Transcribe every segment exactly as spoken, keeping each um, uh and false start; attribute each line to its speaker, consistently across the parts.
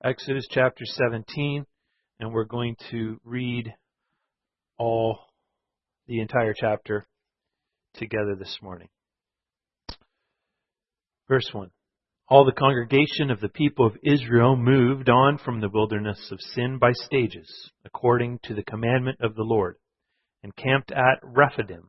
Speaker 1: Exodus chapter seventeen, and we're going to read all, the entire chapter together this morning. Verse one. All the congregation of the people of Israel moved on from the wilderness of Sin by stages, according to the commandment of the Lord, and camped at Rephidim.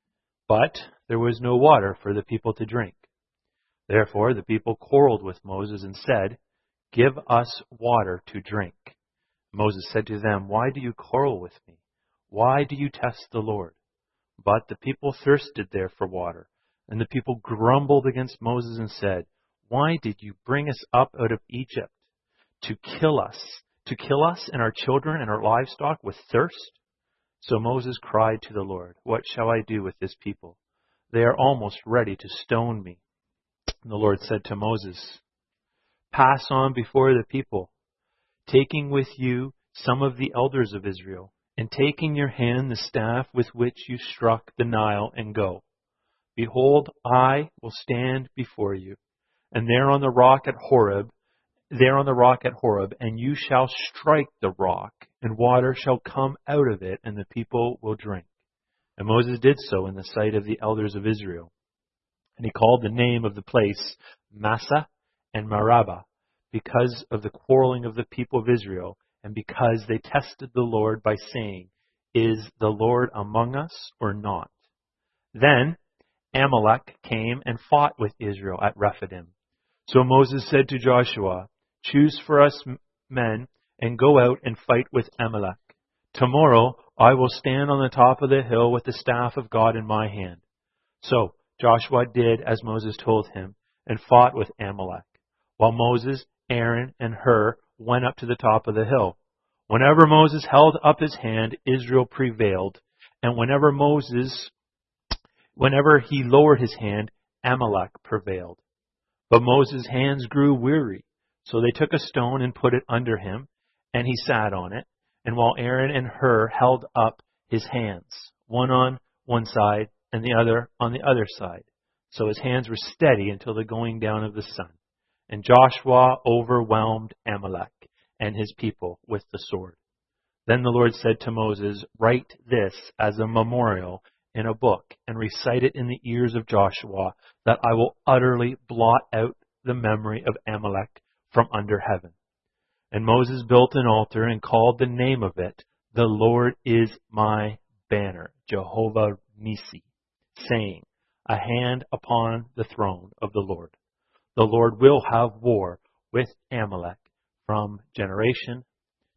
Speaker 1: But there was no water for the people to drink. Therefore the people quarreled with Moses and said, "Give us water to drink." Moses said to them, "Why do you quarrel with me? Why do you test the Lord?" But the people thirsted there for water, and the people grumbled against Moses and said, "Why did you bring us up out of Egypt to kill us, to kill us and our children and our livestock with thirst?" So Moses cried to the Lord, "What shall I do with this people? They are almost ready to stone me." And the Lord said to Moses, "Pass on before the people, taking with you some of the elders of Israel, and take in your hand the staff with which you struck the Nile, and go. Behold, I will stand before you, and there on the rock at Horeb, there on the rock at Horeb, and you shall strike the rock, and water shall come out of it, and the people will drink." And Moses did so in the sight of the elders of Israel. And he called the name of the place Massah and Meribah, because of the quarreling of the people of Israel, and because they tested the Lord by saying, "Is the Lord among us or not?" Then Amalek came and fought with Israel at Rephidim. So Moses said to Joshua, "Choose for us men and go out and fight with Amalek. Tomorrow I will stand on the top of the hill with the staff of God in my hand." So Joshua did as Moses told him and fought with Amalek, while Moses, Aaron, and Hur went up to the top of the hill. Whenever Moses held up his hand, Israel prevailed, and whenever Moses, whenever he lowered his hand, Amalek prevailed. But Moses' hands grew weary, so they took a stone and put it under him, and he sat on it, and while Aaron and Hur held up his hands, one on one side and the other on the other side. So his hands were steady until the going down of the sun. And Joshua overwhelmed Amalek and his people with the sword. Then the Lord said to Moses, "Write this as a memorial in a book and recite it in the ears of Joshua, that I will utterly blot out the memory of Amalek from under heaven." And Moses built an altar and called the name of it, "The Lord is my banner, Jehovah Nissi," saying, "A hand upon the throne of the Lord. The Lord will have war with Amalek from generation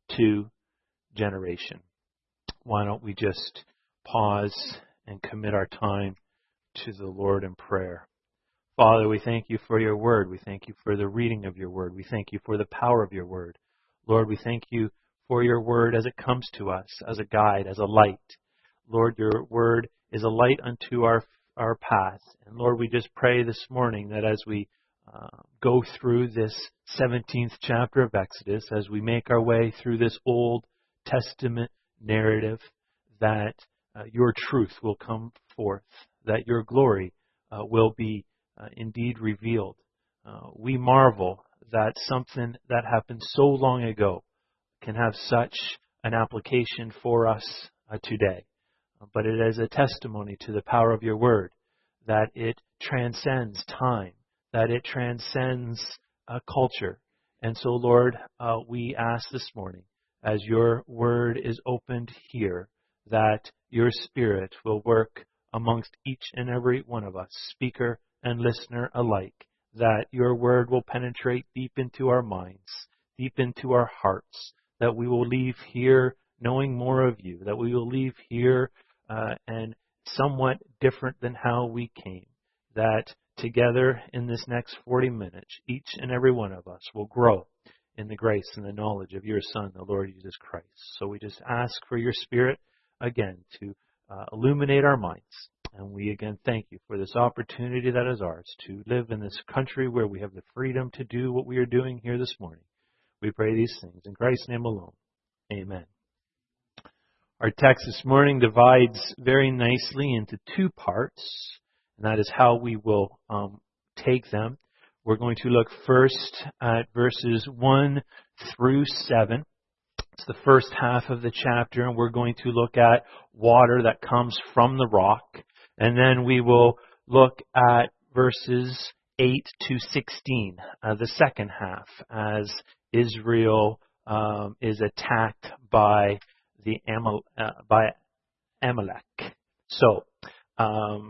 Speaker 1: to generation." Why don't we just pause and commit our time to the Lord in prayer. Father, we thank you for your word. We thank you for the reading of your word. We thank you for the power of your word. Lord, we thank you for your word as it comes to us, as a guide, as a light. Lord, your word is a light unto our, our path. And Lord, we just pray this morning that as we Uh, go through this seventeenth chapter of Exodus, as we make our way through this Old Testament narrative, that uh, your truth will come forth, that your glory uh, will be uh, indeed revealed. Uh, we marvel that something that happened so long ago can have such an application for us uh, today. But it is a testimony to the power of your word, that it transcends time, that it transcends uh, culture. And so, Lord, uh, we ask this morning, as your word is opened here, that your Spirit will work amongst each and every one of us, speaker and listener alike, that your word will penetrate deep into our minds, deep into our hearts, that we will leave here knowing more of you, that we will leave here uh, and somewhat different than how we came, that together in this next forty minutes, each and every one of us will grow in the grace and the knowledge of your Son, the Lord Jesus Christ. So we just ask for your Spirit again to uh, illuminate our minds. And we again thank you for this opportunity that is ours to live in this country where we have the freedom to do what we are doing here this morning. We pray these things in Christ's name alone. Amen. Our text this morning divides very nicely into two parts. And that is how we will um, take them. We're going to look first at verses one through seven. It's the first half of the chapter, and we're going to look at water that comes from the rock. And then we will look at verses eight to sixteen, uh, the second half, as Israel um, is attacked by the Amal- uh, by Amalek. So um,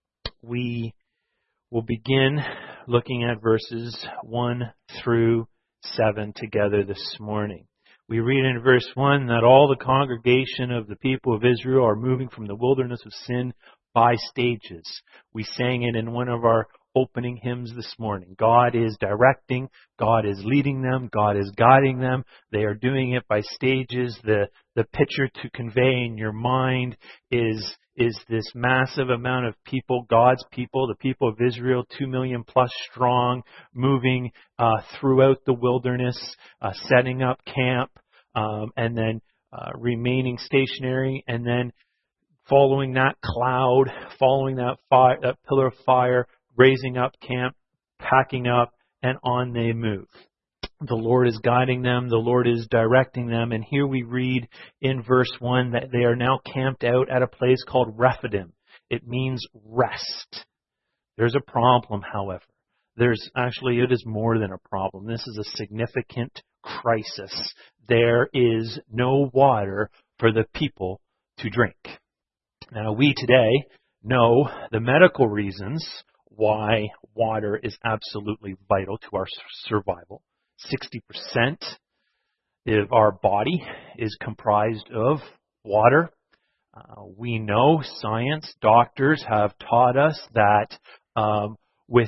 Speaker 1: we will begin looking at verses one through seven together this morning. We read in verse one that all the congregation of the people of Israel are moving from the wilderness of sin by stages. We sang it in one of our opening hymns this morning. God is directing, God is leading them, God is guiding them. They are doing it by stages. The the picture to convey in your mind is is this massive amount of people, God's people, the people of Israel, two million plus strong, moving uh, throughout the wilderness, uh, setting up camp, um, and then uh, remaining stationary, and then following that cloud, following that fire, that pillar of fire, raising up camp, packing up, and on they move. The Lord is guiding them. The Lord is directing them. And here we read in verse one that they are now camped out at a place called Rephidim. It means rest. There's a problem, however. There's actually, it is more than a problem. This is a significant crisis. There is no water for the people to drink. Now, we today know the medical reasons why water is absolutely vital to our survival. sixty percent of our body is comprised of water. Uh, we know science, doctors have taught us that um, with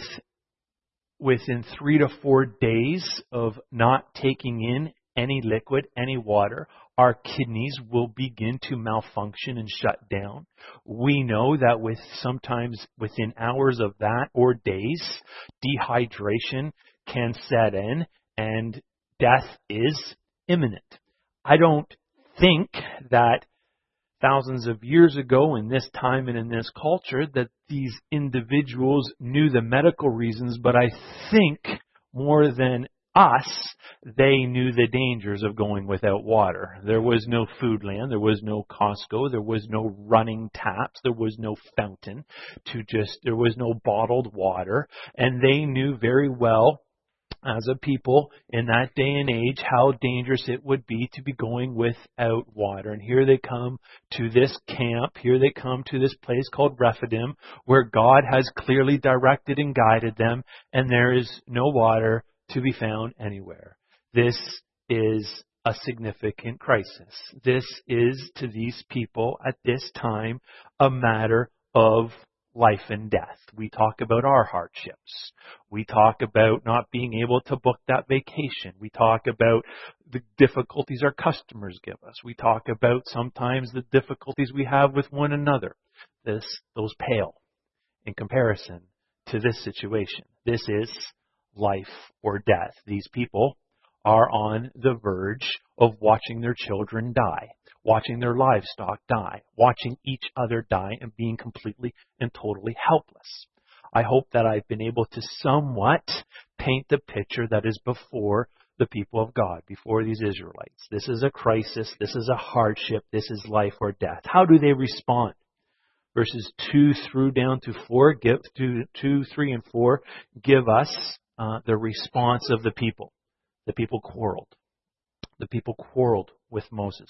Speaker 1: within three to four days of not taking in any liquid, any water, our kidneys will begin to malfunction and shut down. We know that with sometimes within hours of that or days, dehydration can set in and death is imminent. I don't think that thousands of years ago in this time and in this culture that these individuals knew the medical reasons, but I think more than us, they knew the dangers of going without water. There was no Foodland, there was no Costco, there was no running taps, there was no fountain to just, there was no bottled water, and they knew very well as a people in that day and age how dangerous it would be to be going without water. And here they come to this camp, here they come to this place called Rephidim, where God has clearly directed and guided them, and there is no water to be found anywhere. This is a significant crisis. This is, to these people at this time, a matter of life and death. We talk about our hardships. We talk about not being able to book that vacation. We talk about the difficulties our customers give us. We talk about sometimes the difficulties we have with one another. This, those pale in comparison to this situation. This is life or death. These people are on the verge of watching their children die, watching their livestock die, watching each other die, and being completely and totally helpless. I hope that I've been able to somewhat paint the picture that is before the people of God, before these Israelites. This is a crisis. This is a hardship. This is life or death. How do they respond? Verses two through down to four, give two, two, three, and four give us uh, the response of the people. The people quarreled. The people quarreled with Moses.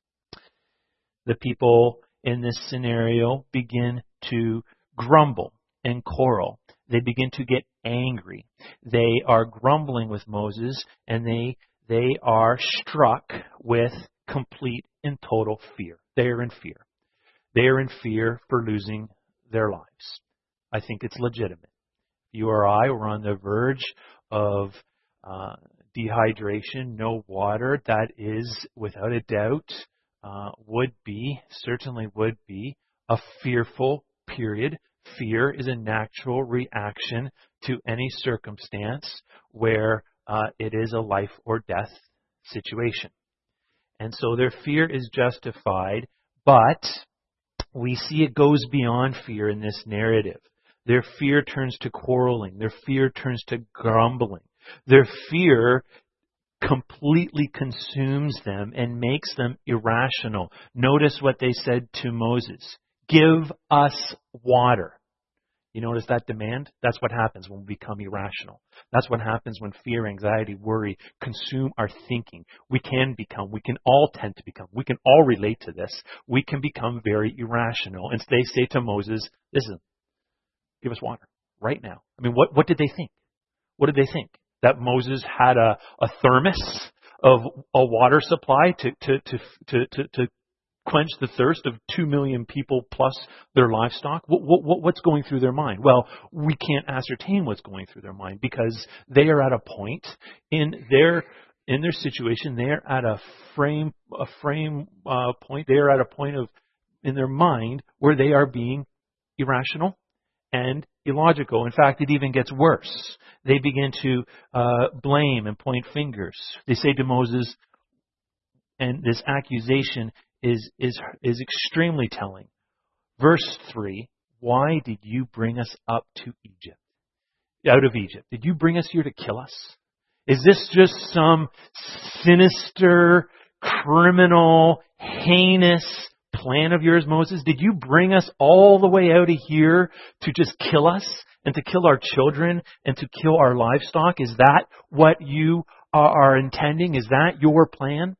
Speaker 1: The people in this scenario begin to grumble and quarrel. They begin to get angry. They are grumbling with Moses, and they they are struck with complete and total fear. They are in fear. They are in fear for losing their lives. I think it's legitimate. You or I were on the verge of uh, dehydration, no water. That is, without a doubt, uh, would be, certainly would be, a fearful period. Fear is a natural reaction to any circumstance where uh, it is a life or death situation. And so their fear is justified, but we see it goes beyond fear in this narrative. Their fear turns to quarreling. Their fear turns to grumbling. Their fear completely consumes them and makes them irrational. Notice what they said to Moses. Give us water. You notice that demand? That's what happens when we become irrational. That's what happens when fear, anxiety, worry consume our thinking. We can become, we can all tend to become, we can all relate to this. We can become very irrational. And they say to Moses, listen, give us water right now. I mean, what, what did they think? What did they think? That Moses had a, a thermos of a water supply to, to, to, to, to, to quench the thirst of two million people plus their livestock? What, what, what's going through their mind? Well, we can't ascertain what's going through their mind because they are at a point in their in their situation. They're at a frame a frame uh, point. They are at a point of in their mind where they are being irrational and illogical. In fact, it even gets worse. They begin to uh, blame and point fingers. They say to Moses, and this accusation is is is extremely telling. Verse three, why did you bring us up to Egypt? Out of Egypt. Did you bring us here to kill us? Is this just some sinister, criminal, heinous plan of yours, Moses? Did you bring us all the way out of here to just kill us and to kill our children and to kill our livestock? Is that what you are intending? Is that your plan?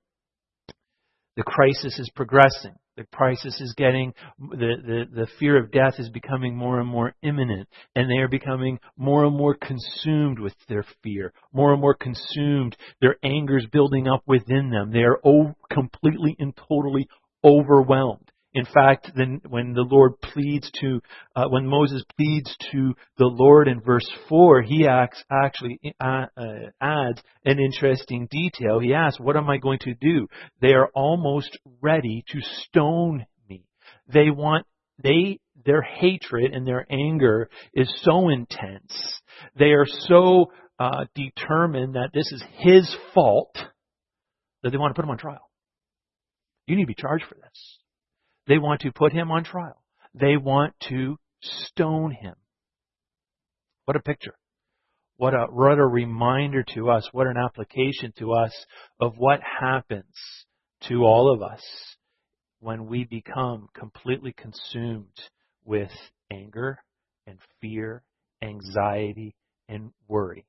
Speaker 1: The crisis is progressing. The crisis is getting, the, the, the fear of death is becoming more and more imminent. And they are becoming more and more consumed with their fear. More and more consumed. Their anger is building up within them. They are o- completely and totally overwhelmed. In fact, then when the Lord pleads to, uh, when Moses pleads to the Lord in verse four, he acts, actually uh, uh, adds an interesting detail. He asks, what am I going to do? They are almost ready to stone me. They want, they, their hatred and their anger is so intense. They are so uh, determined that this is his fault that they want to put him on trial. You need to be charged for this. They want to put him on trial. They want to stone him. What a picture. What a, what a reminder to us. What an application to us of what happens to all of us when we become completely consumed with anger and fear, anxiety, and worry.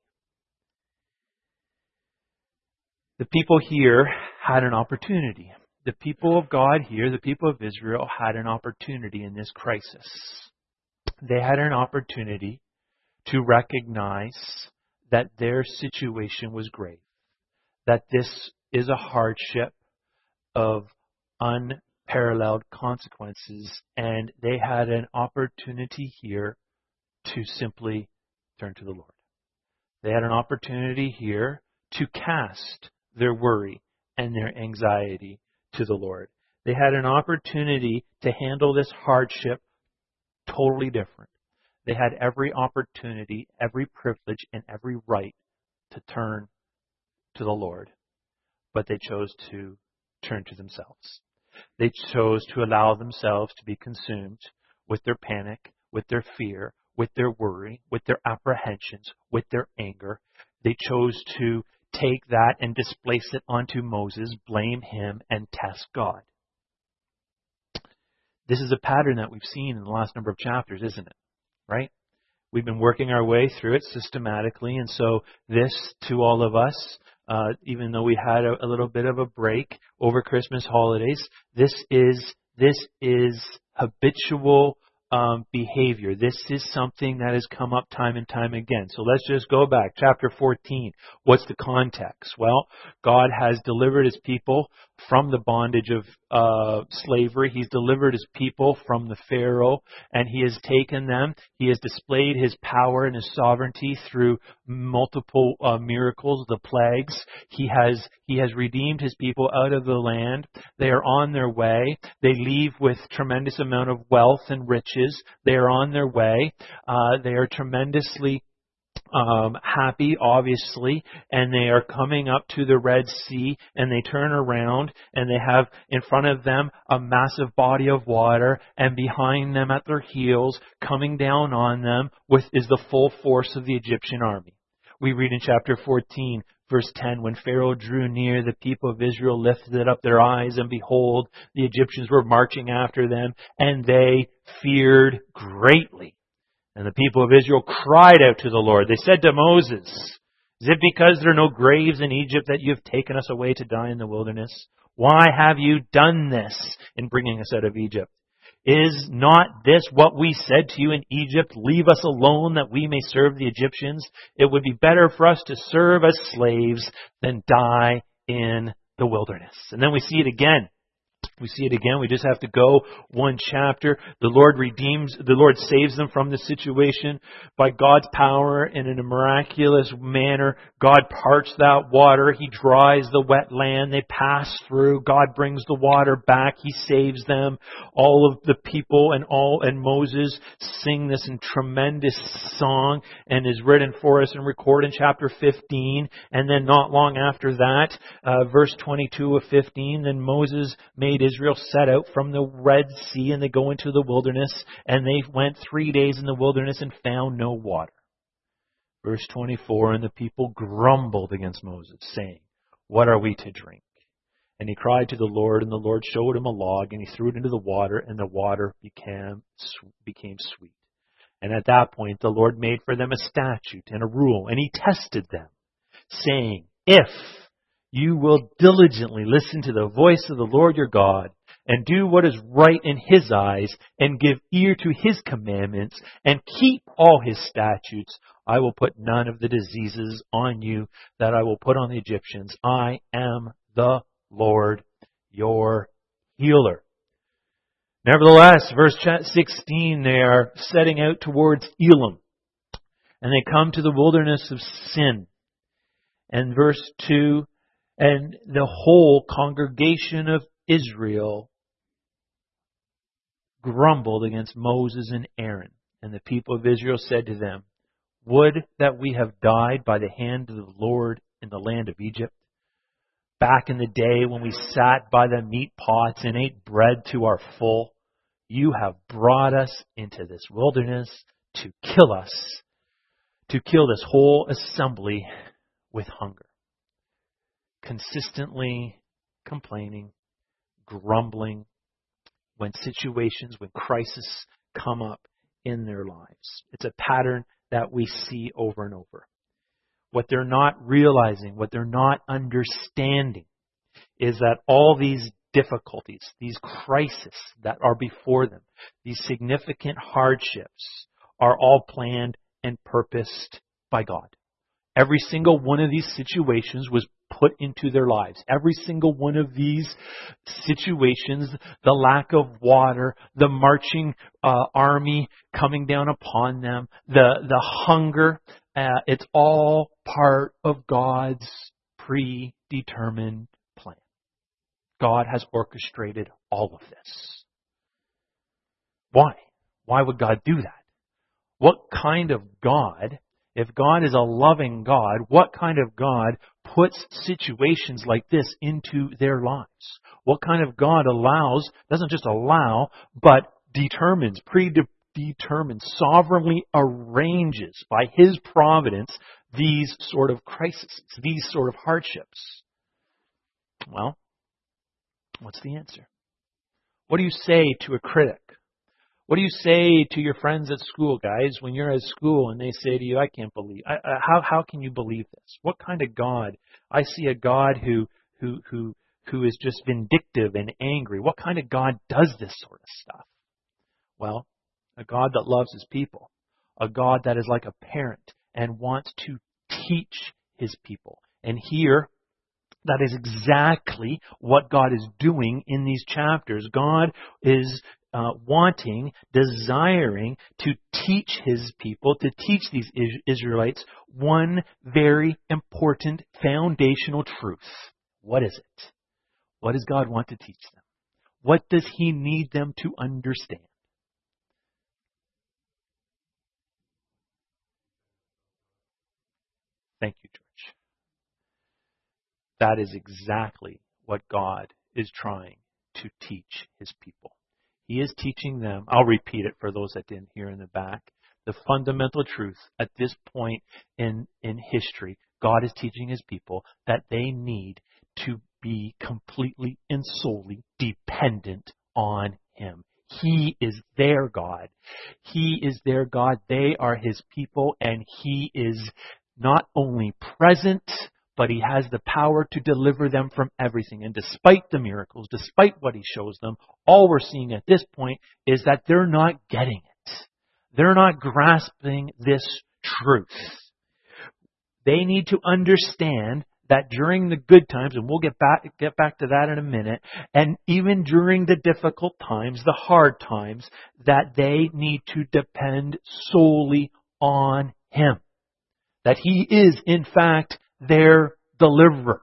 Speaker 1: The people here had an opportunity. The people of God here, the people of Israel, had an opportunity in this crisis. They had an opportunity to recognize that their situation was grave, that this is a hardship of unparalleled consequences, and they had an opportunity here to simply turn to the Lord. They had an opportunity here to cast their worry and their anxiety to the Lord. They had an opportunity to handle this hardship totally different. They had every opportunity, every privilege, and every right to turn to the Lord. But they chose to turn to themselves. They chose to allow themselves to be consumed with their panic, with their fear, with their worry, with their apprehensions, with their anger. They chose to take that and displace it onto Moses, blame him, and test God. This is a pattern that we've seen in the last number of chapters, isn't it? Right? We've been working our way through it systematically, and so this, to all of us, uh, even though we had a, a little bit of a break over Christmas holidays, this is this is habitual Um, behavior. This is something that has come up time and time again. So let's just go back. Chapter fourteen. What's the context? Well, God has delivered his people from the bondage of uh, slavery. He's delivered his people from the Pharaoh, and he has taken them. He has displayed his power and his sovereignty through multiple uh, miracles, the plagues. He has he has redeemed his people out of the land. They are on their way. They leave with tremendous amount of wealth and riches. They are on their way. Uh, they are tremendously Um, happy, obviously, and they are coming up to the Red Sea, and they turn around, and they have in front of them a massive body of water, and behind them at their heels, coming down on them, with is the full force of the Egyptian army. We read in chapter fourteen, Verse ten, when Pharaoh drew near, the people of Israel lifted up their eyes, and behold, the Egyptians were marching after them, and they feared greatly. And the people of Israel cried out to the Lord. They said to Moses, is it because there are no graves in Egypt that you have taken us away to die in the wilderness? Why have you done this in bringing us out of Egypt? Is not this what we said to you in Egypt? Leave us alone that we may serve the Egyptians. It would be better for us to serve as slaves than die in the wilderness. And then we see it again. We see it again. We just have to go one chapter. The Lord redeems, the Lord saves them from the situation by God's power and in a miraculous manner. God parts that water. He dries the wet land. They pass through. God brings the water back. He saves them. All of the people and all and Moses sing this in tremendous song and is written for us and recorded in chapter fifteen. And then not long after that, uh, verse twenty-two of fifteen, then Moses made Israel set out from the Red Sea, and they go into the wilderness, and they went three days in the wilderness and found no water. Verse twenty-four, and the people grumbled against Moses, saying, what are we to drink? And he cried to the Lord, and the Lord showed him a log, and he threw it into the water, and the water became, became sweet. And at that point, the Lord made for them a statute and a rule, and he tested them, saying, if you will diligently listen to the voice of the Lord your God, and do what is right in His eyes, and give ear to His commandments, and keep all His statutes, I will put none of the diseases on you that I will put on the Egyptians. I am the Lord your healer. Nevertheless, verse sixteen, they are setting out towards Elim, and they come to the wilderness of Sin. And verse two, and the whole congregation of Israel grumbled against Moses and Aaron. And the people of Israel said to them, would that we have died by the hand of the Lord in the land of Egypt, back in the day when we sat by the meat pots and ate bread to our full. You have brought us into this wilderness to kill us, to kill this whole assembly with hunger. Consistently complaining, grumbling when situations, when crises come up in their lives. It's a pattern that we see over and over. What they're not realizing, what they're not understanding is that all these difficulties, these crises that are before them, these significant hardships are all planned and purposed by God. Every single one of these situations was put into their lives. Every single one of these situations, the lack of water, the marching uh, army coming down upon them, the, the hunger, uh, it's all part of God's predetermined plan. God has orchestrated all of this. Why? Why would God do that? What kind of God, if God is a loving God, what kind of God puts situations like this into their lives? What kind of God allows, doesn't just allow, but determines, predetermines, sovereignly arranges by His providence these sort of crises, these sort of hardships? Well, what's the answer? What do you say to a critic? What do you say to your friends at school, guys, when you're at school and they say to you, I can't believe, I, I, how how can you believe this? What kind of God? I see a God who who who who is just vindictive and angry. What kind of God does this sort of stuff? Well, a God that loves His people. A God that is like a parent and wants to teach His people. And here, that is exactly what God is doing in these chapters. God is uh, wanting, desiring to teach His people, to teach these Israelites one very important foundational truth. What is it? What does God want to teach them? What does He need them to understand? Thank you, George. That is exactly what God is trying to teach His people. He is teaching them, I'll repeat it for those that didn't hear in the back, the fundamental truth at this point in, in history. God is teaching His people that they need to be completely and solely dependent on Him. He is their God. He is their God. They are His people, and He is not only present, but He has the power to deliver them from everything. And despite the miracles, despite what He shows them, all we're seeing at this point is that they're not getting it. They're not grasping this truth. They need to understand that during the good times, and we'll get back, get back to that in a minute, and even during the difficult times, the hard times, that they need to depend solely on Him. That He is, in fact, their deliverer.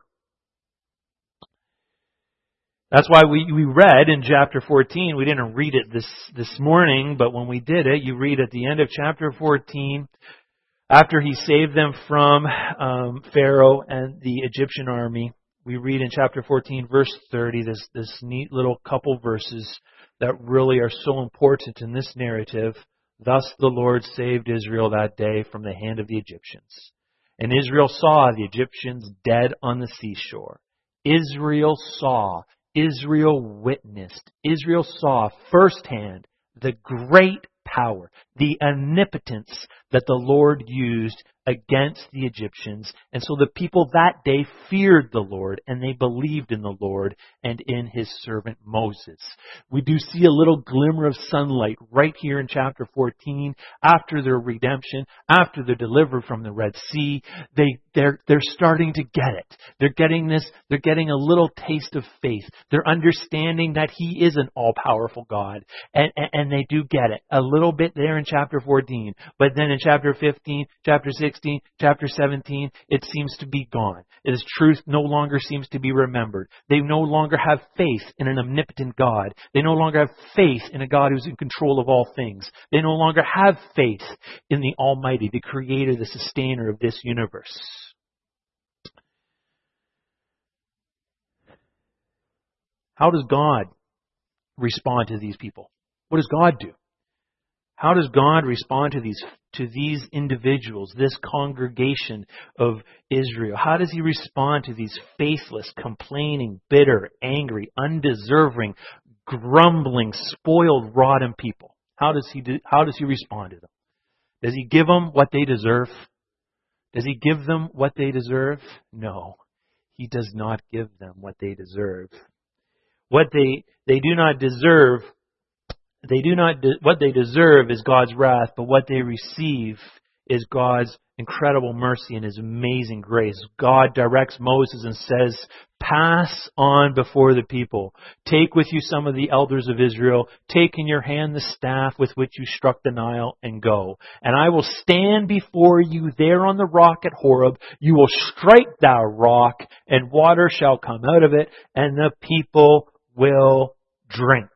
Speaker 1: That's why we, we read in chapter fourteen, we didn't read it this, this morning, but when we did it, you read at the end of chapter fourteen, after He saved them from um, Pharaoh and the Egyptian army, we read in chapter fourteen, verse thirty, this, this neat little couple verses that really are so important in this narrative. Thus the Lord saved Israel that day from the hand of the Egyptians. And Israel saw the Egyptians dead on the seashore. Israel saw, Israel witnessed, Israel saw firsthand the great power, the omnipotence that the Lord used against the Egyptians. And so the people that day feared the Lord, and they believed in the Lord and in His servant Moses. We do see a little glimmer of sunlight right here in chapter fourteen. After their redemption, after they're delivered from the Red Sea, they, they're, they're starting to get it. They're getting this, they're getting a little taste of faith. They're understanding that He is an all-powerful God. And, and, and they do get it. A little bit there in chapter fourteen. But then in chapter fifteen, chapter sixteen, chapter seventeen, it seems to be gone. Its truth no longer seems to be remembered. They no longer have faith in an omnipotent God. They no longer have faith in a God who's in control of all things. They no longer have faith in the Almighty, the Creator, the Sustainer of this universe. How does God respond to these people? What does God do? How does God respond to these to these individuals, this congregation of Israel? How does He respond to these faithless, complaining, bitter, angry, undeserving, grumbling, spoiled, rotten people? How does He do, how does He respond to them? Does He give them what they deserve? Does He give them what they deserve? No, He does not give them what they deserve. What they they do not deserve. They do not, de- what they deserve is God's wrath, but what they receive is God's incredible mercy and His amazing grace. God directs Moses and says, pass on before the people. Take with you some of the elders of Israel. Take in your hand the staff with which you struck the Nile, and go. And I will stand before you there on the rock at Horeb. You will strike that rock, and water shall come out of it, and the people will drink.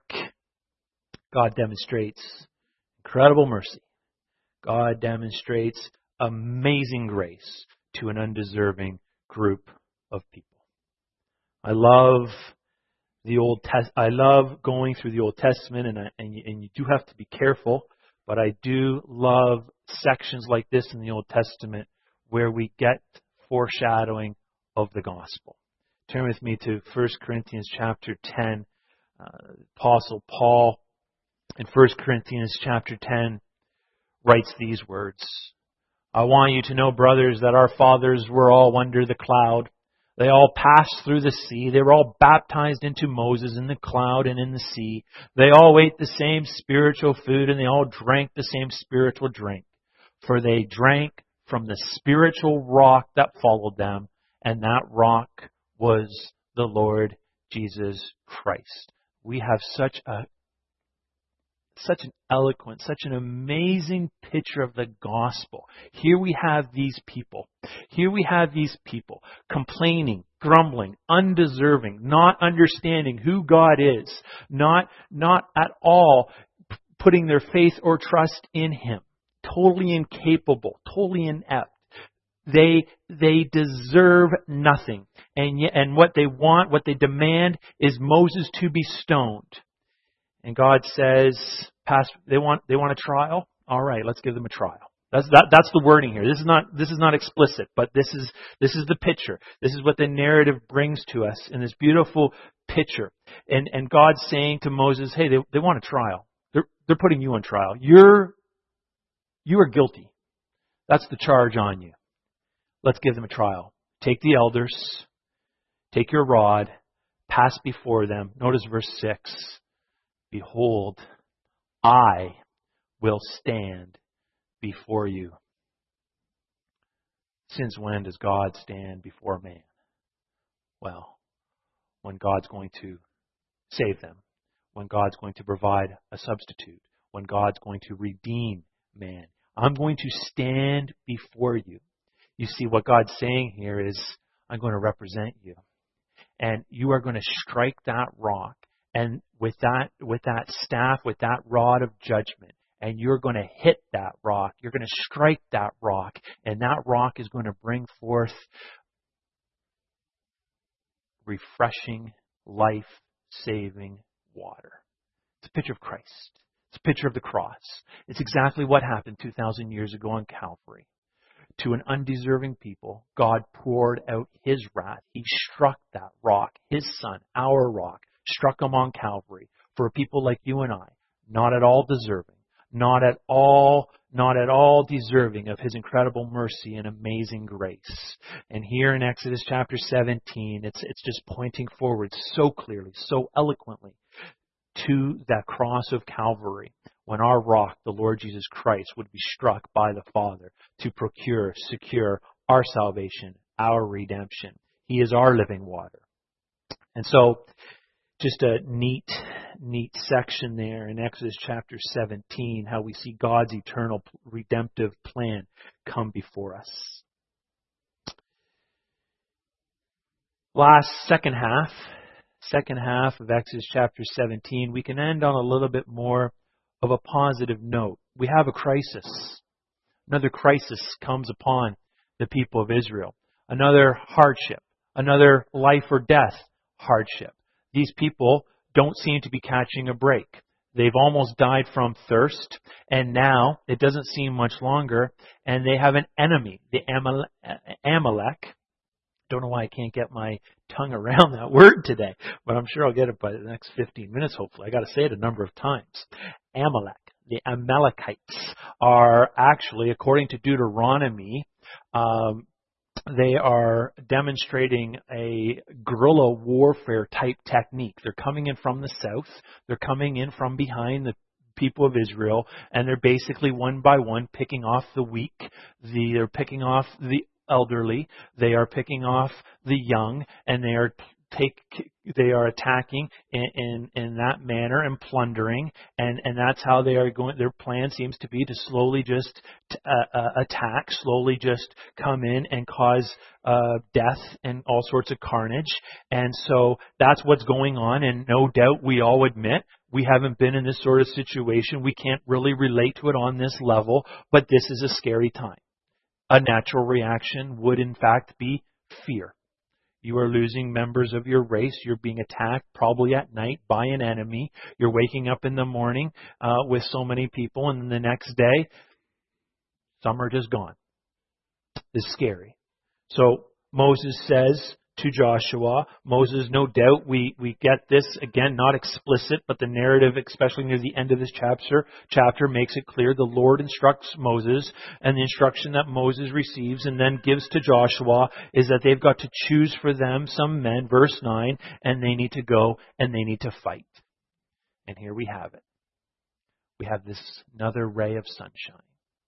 Speaker 1: God demonstrates incredible mercy. God demonstrates amazing grace to an undeserving group of people. I love the Old Test. I love going through the Old Testament, and I, and you, and you do have to be careful. But I do love sections like this in the Old Testament where we get foreshadowing of the gospel. Turn with me to First Corinthians chapter ten. Uh, Apostle Paul, in First Corinthians chapter ten, writes these words. I want you to know, brothers, that our fathers were all under the cloud. They all passed through the sea. They were all baptized into Moses in the cloud and in the sea. They all ate the same spiritual food, and they all drank the same spiritual drink. For they drank from the spiritual rock that followed them, and that rock was the Lord Jesus Christ. We have such a Such an eloquent, such an amazing picture of the gospel. Here we have these people. Here we have these people complaining, grumbling, undeserving, not understanding who God is, not, not at all putting their faith or trust in Him. Totally incapable, totally inept. They, they deserve nothing. And yet, and what they want, what they demand is Moses to be stoned. And God says, Pastor, they want they want a trial? All right, let's give them a trial. That's that, that's the wording here. This is not this is not explicit, but this is this is the picture. This is what the narrative brings to us in this beautiful picture. And and God's saying to Moses, "Hey, they they want a trial. They're they're putting you on trial. You're you are guilty. That's the charge on you. Let's give them a trial. Take the elders, take your rod, pass before them." Notice verse six. "Behold, I will stand before you." Since when does God stand before man? Well, when God's going to save them, when God's going to provide a substitute, when God's going to redeem man. I'm going to stand before you. You see, what God's saying here is, I'm going to represent you. And you are going to strike that rock. And with that, with that staff, with that rod of judgment, and you're going to hit that rock. You're going to strike that rock. And that rock is going to bring forth refreshing, life-saving water. It's a picture of Christ. It's a picture of the cross. It's exactly what happened two thousand years ago on Calvary. To an undeserving people, God poured out His wrath. He struck that rock, His Son, our rock, struck Him on Calvary for a people like you and I, not at all deserving. Not at all, not at all deserving of His incredible mercy and amazing grace. And here in Exodus chapter seventeen, it's it's just pointing forward so clearly, so eloquently to that cross of Calvary, when our rock, the Lord Jesus Christ, would be struck by the Father to procure, secure our salvation, our redemption. He is our living water. And so, just a neat, neat section there in Exodus chapter seventeen, how we see God's eternal redemptive plan come before us. Last second half, second half of Exodus chapter seventeen, we can end on a little bit more of a positive note. We have a crisis. Another crisis comes upon the people of Israel. Another hardship. Another life or death hardship. These people don't seem to be catching a break. They've almost died from thirst, and now it doesn't seem much longer, and they have an enemy, the Amalek. Don't know why I can't get my tongue around that word today, but I'm sure I'll get it by the next fifteen minutes, hopefully. I got to say it a number of times. Amalek, the Amalekites, are actually, according to Deuteronomy, um, they are demonstrating a guerrilla warfare type technique. They're coming in from the south. They're coming in from behind the people of Israel, and they're basically one by one picking off the weak. The, they're picking off the elderly. They are picking off the young, and they are take they are attacking in, in in that manner and plundering, and and that's how they are going. Their plan seems to be to slowly just uh, uh, attack, slowly just come in and cause uh, death and all sorts of carnage. And so that's what's going on. And no doubt we all admit we haven't been in this sort of situation. We can't really relate to it on this level, but this is a scary time. A natural reaction would in fact be fear. You are losing members of your race. You're being attacked probably at night by an enemy. You're waking up in the morning uh, with so many people, and the next day, some are just gone. It's scary. So Moses says to Joshua, Moses, no doubt we, we get this, again, not explicit, but the narrative, especially near the end of this chapter, chapter makes it clear. The Lord instructs Moses, and the instruction that Moses receives and then gives to Joshua is that they've got to choose for them some men, verse nine, and they need to go and they need to fight. And here we have it. We have this another ray of sunshine.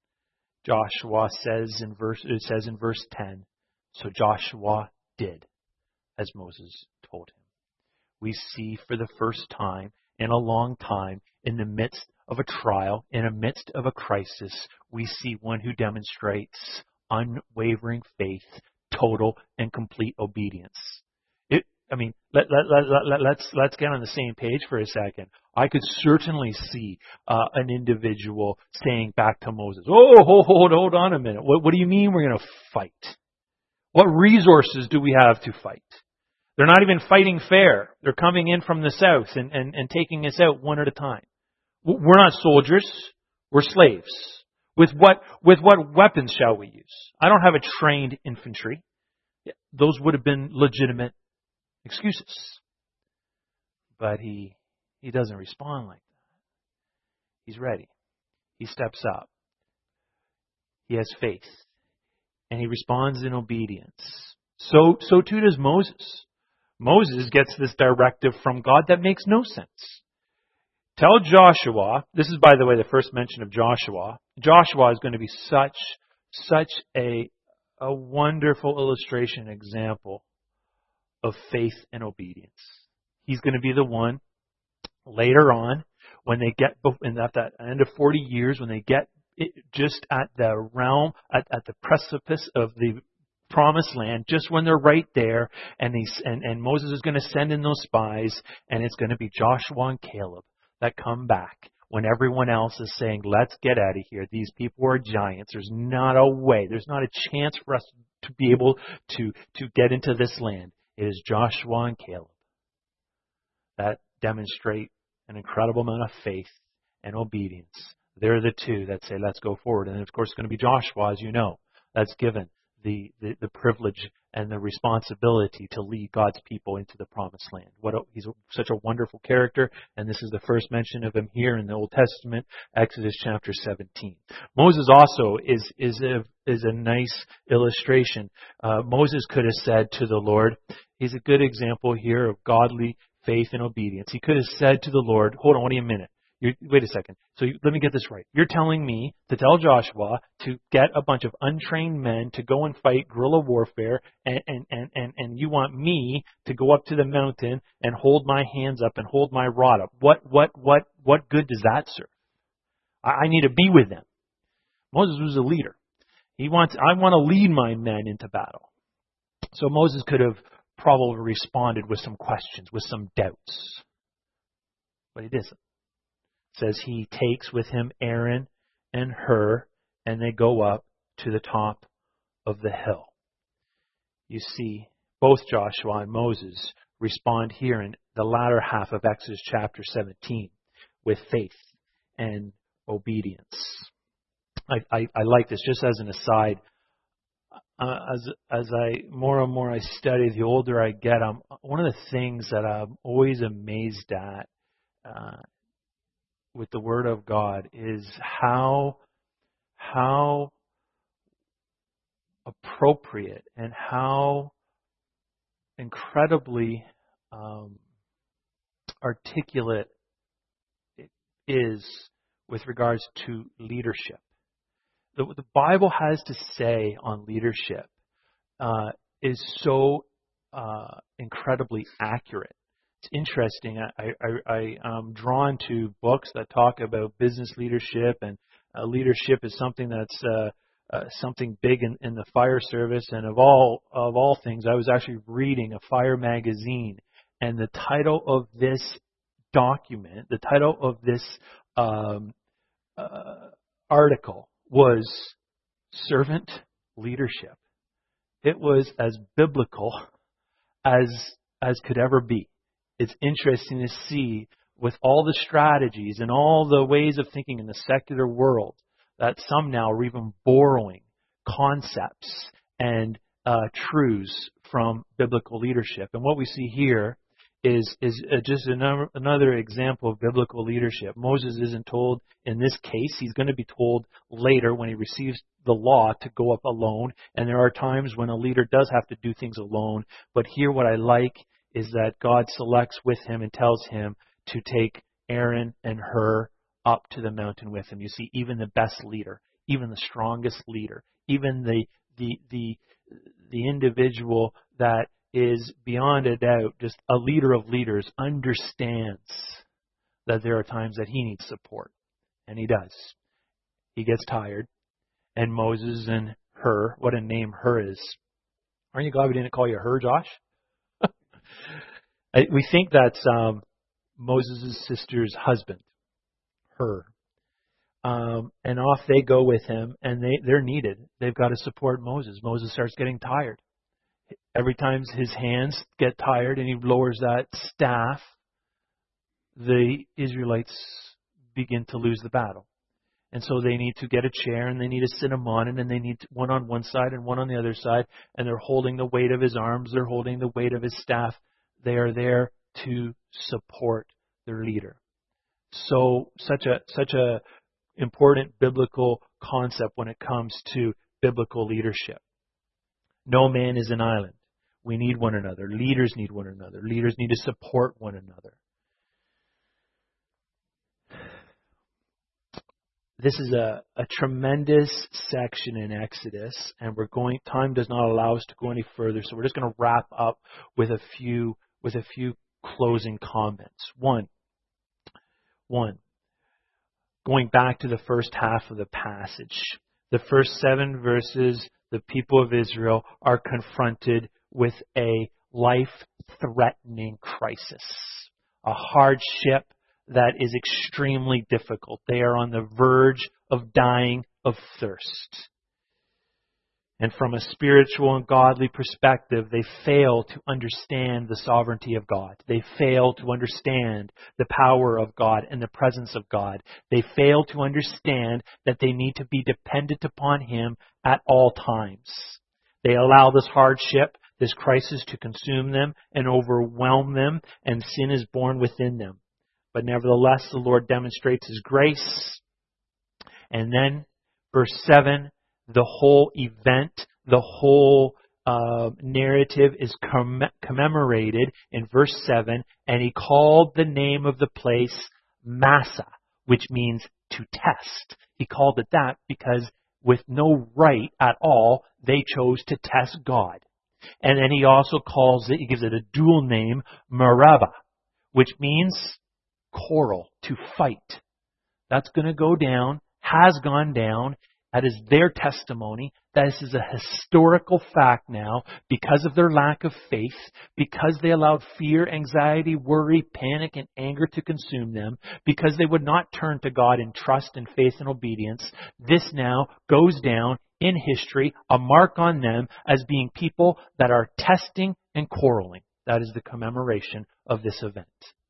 Speaker 1: Joshua says in verse, it says in verse ten, so Joshua did as Moses told him. We see for the first time in a long time, in the midst of a trial, in the midst of a crisis, we see one who demonstrates unwavering faith, total and complete obedience. It, I mean, let, let, let, let, let's, let's get on the same page for a second. I could certainly see uh, an individual saying back to Moses, oh, hold, hold, hold on a minute. What, what do you mean we're going to fight? What resources do we have to fight? They're not even fighting fair. They're coming in from the south and, and, and taking us out one at a time. We're not soldiers. We're slaves. With what, with what weapons shall we use? I don't have a trained infantry. Those would have been legitimate excuses. But he, he doesn't respond like that. He's ready. He steps up. He has faith. And he responds in obedience. So, so too does Moses. Moses gets this directive from God that makes no sense. Tell Joshua, this is, by the way, the first mention of Joshua. Joshua is going to be such, such a, a wonderful illustration, example of faith and obedience. He's going to be the one later on when they get, in that, that end of forty years, when they get it just at the realm, at, at the precipice of the promised land, just when they're right there, and, he's, and, and Moses is going to send in those spies, and it's going to be Joshua and Caleb that come back when everyone else is saying, let's get out of here. These people are giants. There's not a way. There's not a chance for us to be able to, to get into this land. It is Joshua and Caleb that demonstrate an incredible amount of faith and obedience. They're the two that say, let's go forward. And of course, it's going to be Joshua, as you know, that's given the, the, the privilege and the responsibility to lead God's people into the promised land. What a, he's such a wonderful character, and this is the first mention of him here in the Old Testament, Exodus chapter seventeen. Moses also is is a is a nice illustration. Uh, Moses could have said to the Lord, he's a good example here of godly faith and obedience. He could have said to the Lord, hold on, wait a minute. You're, wait a second. So you, let me get this right. You're telling me to tell Joshua to get a bunch of untrained men to go and fight guerrilla warfare, and, and, and, and, and you want me to go up to the mountain and hold my hands up and hold my rod up. What, what, what, what good does that serve? I, I need to be with them. Moses was a leader. He wants, I want to lead my men into battle. So Moses could have probably responded with some questions, with some doubts. But he doesn't. Says he takes with him Aaron and Hur, and they go up to the top of the hill. You see, both Joshua and Moses respond here in the latter half of Exodus chapter seventeen with faith and obedience. I, I, I like this, just as an aside. Uh, as as I more and more I study, the older I get, I'm, one of the things that I'm always amazed at uh, with the Word of God is how how appropriate and how incredibly um, articulate it is with regards to leadership. The, the Bible has to say on leadership uh, is so uh, incredibly accurate. It's interesting. I, I, I, I'm drawn to books that talk about business leadership, and uh, leadership is something that's uh, uh, something big in, in the fire service. And of all of all things, I was actually reading a fire magazine, and the title of this document, the title of this um, uh, article was Servant Leadership. It was as biblical as as could ever be. It's interesting to see, with all the strategies and all the ways of thinking in the secular world, that some now are even borrowing concepts and uh, truths from biblical leadership. And what we see here is is uh, just another, another example of biblical leadership. Moses isn't told in this case. He's going to be told later when he receives the law to go up alone. And there are times when a leader does have to do things alone. But here what I like is that God selects with him and tells him to take Aaron and Hur up to the mountain with him. You see, even the best leader, even the strongest leader, even the the the the individual that is beyond a doubt just a leader of leaders understands that there are times that he needs support. And he does. He gets tired. And Moses and Hur, what a name Hur is. Aren't you glad we didn't call you Hur, Josh? We think that's um, Moses' sister's husband, Hur. Um, and off they go with him, and they, they're needed. They've got to support Moses. Moses starts getting tired. Every time his hands get tired and he lowers that staff, the Israelites begin to lose the battle. And so they need to get a chair and they need to sit him on it, and they need one on one side and one on the other side, and they're holding the weight of his arms, they're holding the weight of his staff. They are there to support their leader. So such a such a important biblical concept when it comes to biblical leadership. No man is an island. We need one another. Leaders need one another. Leaders need to support one another. This is a, a tremendous section in Exodus, and we're going. Time does not allow us to go any further, so we're just going to wrap up with a few with a few closing comments. One, one, going back to the first half of the passage, the first seven verses, the people of Israel are confronted with a life-threatening crisis, a hardship that is extremely difficult. They are on the verge of dying of thirst. And from a spiritual and godly perspective, they fail to understand the sovereignty of God. They fail to understand the power of God and the presence of God. They fail to understand that they need to be dependent upon Him at all times. They allow this hardship, this crisis to consume them and overwhelm them, and sin is born within them. But nevertheless, the Lord demonstrates His grace. And then, verse seven, the whole event, the whole uh, narrative is comm- commemorated in verse seven. And He called the name of the place Massah, which means to test. He called it that because with no right at all, they chose to test God. And then He also calls it, He gives it a dual name, Meribah, which means quarrel, to fight. That's going to go down, has gone down. That is their testimony. This is a historical fact now because of their lack of faith, because they allowed fear, anxiety, worry, panic, and anger to consume them, because they would not turn to God in trust and faith and obedience. This now goes down in history, a mark on them as being people that are testing and quarreling. That is the commemoration of this event.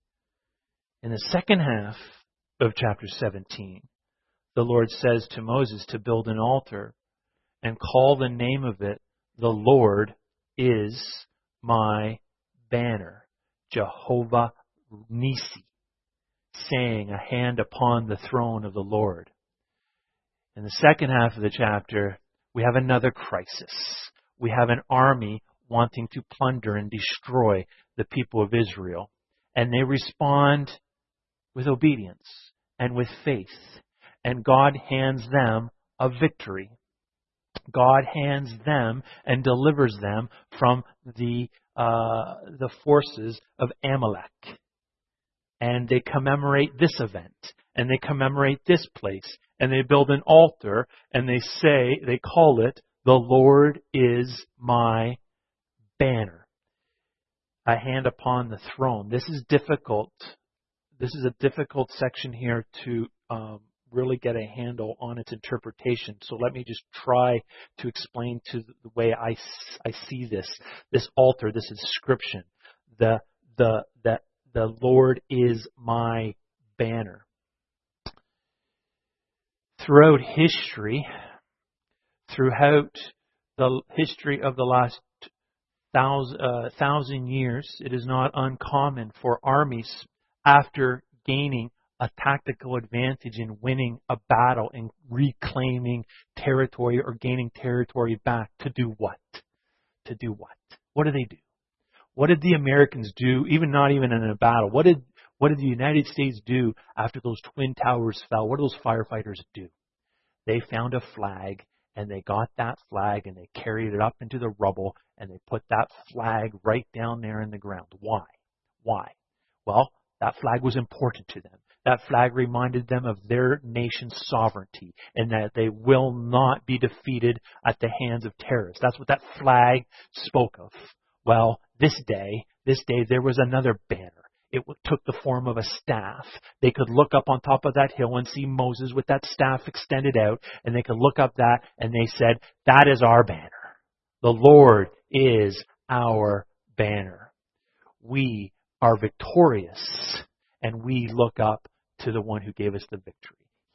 Speaker 1: In the second half of chapter seventeen, the Lord says to Moses to build an altar and call the name of it, the Lord is my banner, Jehovah Nissi, saying, a hand upon the throne of the Lord. In the second half of the chapter, we have another crisis. We have an army wanting to plunder and destroy the people of Israel. And they respond with obedience and with faith. And God hands them a victory. God hands them and delivers them from the uh, the forces of Amalek. And they commemorate this event. And they commemorate this place. And they build an altar. And they say, they call it, the Lord is my banner. A hand upon the throne. This is difficult. This is a difficult section here to um, really get a handle on its interpretation. So let me just try to explain to the way I, I see this. This altar, this inscription. The, the, the, the Lord is my banner. Throughout history, throughout the history of the last thousand, uh, thousand years, it is not uncommon for armies, after gaining a tactical advantage in winning a battle and reclaiming territory or gaining territory back, to do what? To do what? What do they do? What did the Americans do, even not even in a battle? What did what did the United States do after those Twin Towers fell? What did those firefighters do? They found a flag, and they got that flag, and they carried it up into the rubble, and they put that flag right down there in the ground. Why? Why? Well, that flag was important to them. That flag reminded them of their nation's sovereignty and that they will not be defeated at the hands of terrorists. That's what that flag spoke of. Well, this day, this day there was another banner. It took the form of a staff. They could look up on top of that hill and see Moses with that staff extended out, and they could look up that and they said, that is our banner. The Lord is our banner. We are victorious, and we look up to the one who gave us the victory. He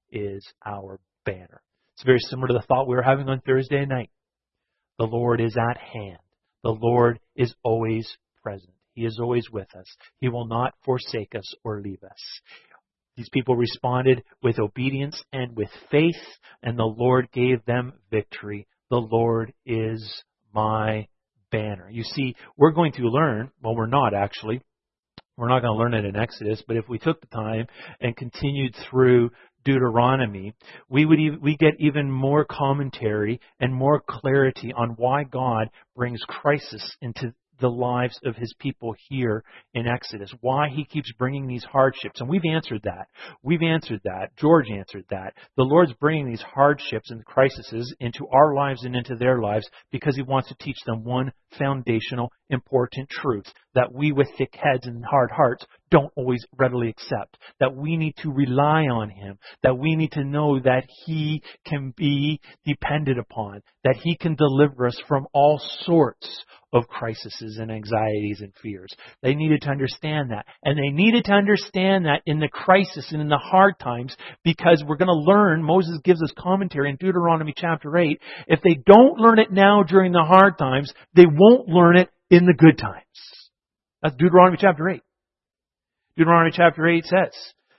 Speaker 1: is our banner. It's very similar to the thought we were having on Thursday night. The Lord is at hand. The Lord is always present. He is always with us. He will not forsake us or leave us. These people responded with obedience and with faith, and the Lord gave them victory. The Lord is my banner. You see, we're going to learn, well, we're not actually. We're not going to learn it in Exodus, but if we took the time and continued through Deuteronomy, we would even, we get even more commentary and more clarity on why God brings crisis into the lives of His people here in Exodus. Why He keeps bringing these hardships. And we've answered that. We've answered that. George answered that. The Lord's bringing these hardships and crises into our lives and into their lives because He wants to teach them one foundational, important truth that we with thick heads and hard hearts don't always readily accept. That we need to rely on Him. That we need to know that He can be depended upon. That He can deliver us from all sorts of crises and anxieties and fears. They needed to understand that. And they needed to understand that in the crisis and in the hard times, because we're going to learn, Moses gives us commentary in Deuteronomy chapter eight, if they don't learn it now during the hard times, they won't learn it in the good times. That's Deuteronomy chapter eight. Deuteronomy chapter eight says,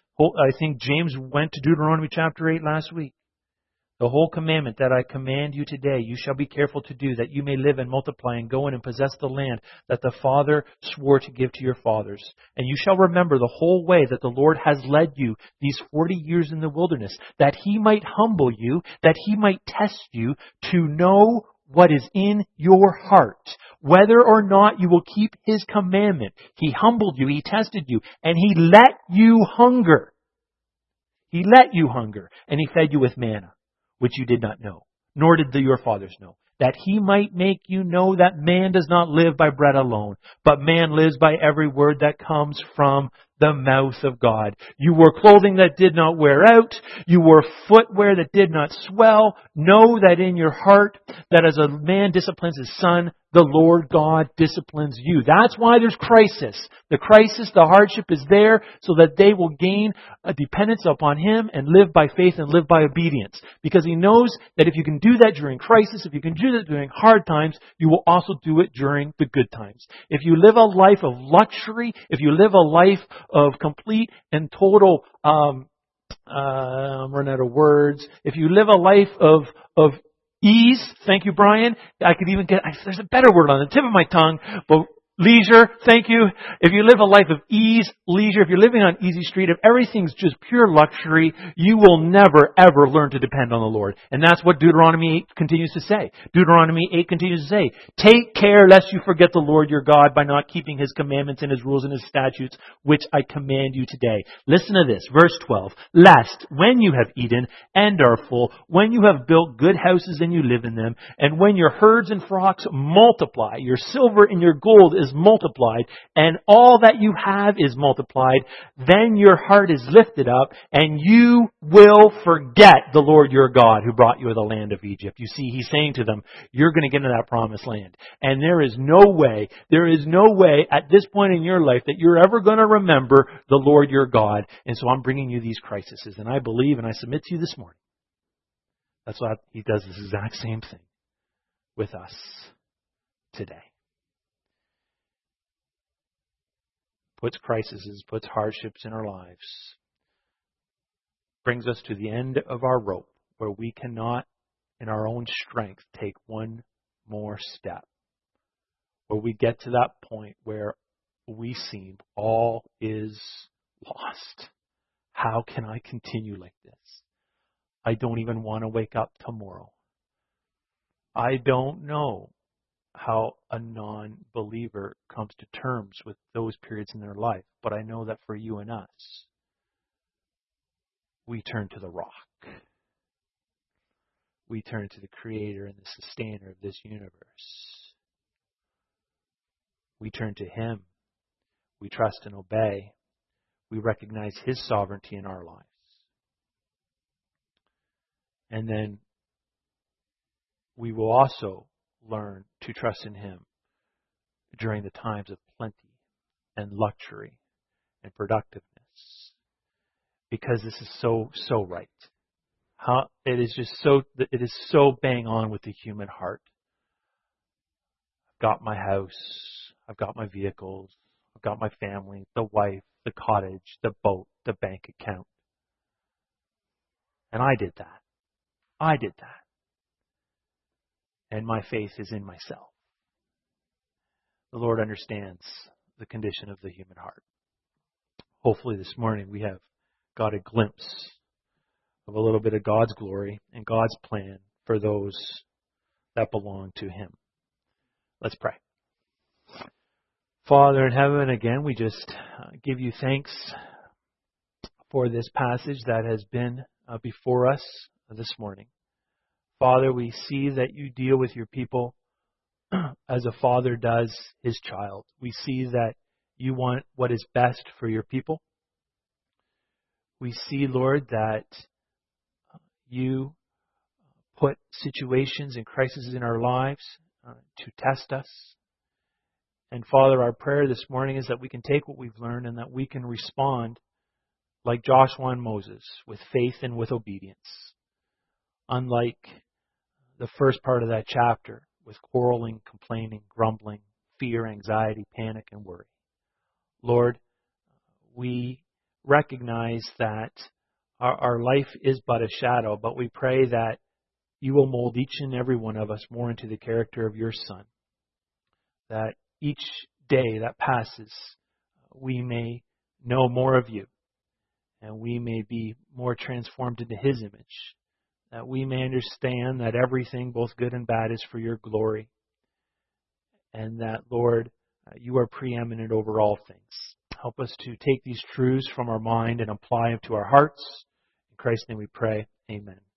Speaker 1: I think James went to Deuteronomy chapter eight last week. The whole commandment that I command you today, you shall be careful to do, that you may live and multiply and go in and possess the land that the Father swore to give to your fathers. And you shall remember the whole way that the Lord has led you these forty years in the wilderness, that He might humble you, that He might test you to know what is in your heart, whether or not you will keep His commandment. He humbled you, He tested you, and He let you hunger. He let you hunger, and He fed you with manna, which you did not know, nor did the, your fathers know, that He might make you know that man does not live by bread alone, but man lives by every word that comes from the mouth of God. You wore clothing that did not wear out. You wore footwear that did not swell. Know that in your heart, that as a man disciplines his son, the Lord God disciplines you. That's why there's crisis. The crisis, the hardship is there so that they will gain a dependence upon Him and live by faith and live by obedience. Because He knows that if you can do that during crisis, if you can do that during hard times, you will also do it during the good times. If you live a life of luxury, if you live a life of complete and total, um, uh, I'm running out of words. If you live a life of, of ease, thank you, Brian. I could even get, there's a better word on the tip of my tongue, but leisure, thank you. If you live a life of ease, leisure, if you're living on easy street, if everything's just pure luxury, you will never, ever learn to depend on the Lord. And that's what Deuteronomy eight continues to say. Deuteronomy eight continues to say, take care lest you forget the Lord your God by not keeping His commandments and His rules and His statutes, which I command you today. Listen to this, verse twelve. Lest, when you have eaten and are full, when you have built good houses and you live in them, and when your herds and flocks multiply, your silver and your gold is multiplied, and all that you have is multiplied, then your heart is lifted up, and you will forget the Lord your God who brought you out of the land of Egypt. You see, He's saying to them, you're going to get into that promised land. And there is no way, there is no way at this point in your life that you're ever going to remember the Lord your God. And so I'm bringing you these crises. And I believe and I submit to you this morning, that's why He does this exact same thing with us today. Puts crises, puts hardships in our lives, brings us to the end of our rope where we cannot, in our own strength, take one more step. Where we get to that point where we seem all is lost. How can I continue like this? I don't even want to wake up tomorrow. I don't know how a non-believer comes to terms with those periods in their life. But I know that for you and us, we turn to the rock. We turn to the Creator and the Sustainer of this universe. We turn to Him. We trust and obey. We recognize His sovereignty in our lives. And then we will also learn to trust in Him during the times of plenty and luxury and productiveness. Because this is so, so right. How it is just so it is so bang on with the human heart. I've got my house, I've got my vehicles, I've got my family, the wife, the cottage, the boat, the bank account. And I did that. I did that. And my faith is in myself. The Lord understands the condition of the human heart. Hopefully this morning we have got a glimpse of a little bit of God's glory and God's plan for those that belong to Him. Let's pray. Father in heaven, again, we just give you thanks for this passage that has been before us this morning. Father, we see that you deal with your people as a father does his child. We see that you want what is best for your people. We see, Lord, that you put situations and crises in our lives uh, to test us. And Father, our prayer this morning is that we can take what we've learned and that we can respond like Joshua and Moses, with faith and with obedience. Unlike the first part of that chapter, with quarreling, complaining, grumbling, fear, anxiety, panic, and worry. Lord, we recognize that our, our life is but a shadow, but we pray that you will mold each and every one of us more into the character of your Son. That each day that passes, we may know more of you, and we may be more transformed into His image. That we may understand that everything, both good and bad, is for your glory. And that, Lord, you are preeminent over all things. Help us to take these truths from our mind and apply them to our hearts. In Christ's name we pray. Amen.